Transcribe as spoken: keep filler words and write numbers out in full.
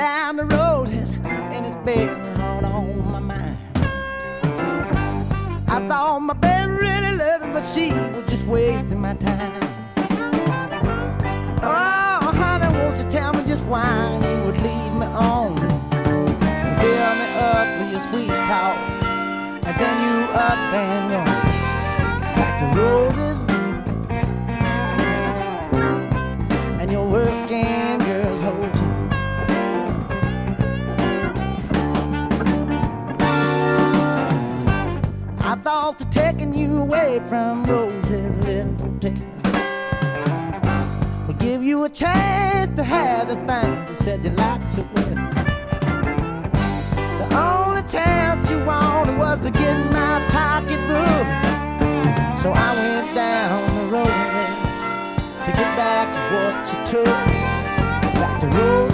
down the road, and it's been all on my mind. I thought my baby really loved me, but she was just wasting my time. Oh, honey, won't you tell me just why you would leave me on? Fill me up with your sweet talk, and then you up and gone. Back to road is and your working girls hotel. I thought that taking you away from Rose's little hotel would give you a chance to have the things you said you liked so well. The only chance you wanted was to get in my pocketbook. So I went down the road to get back what you took. Back to road.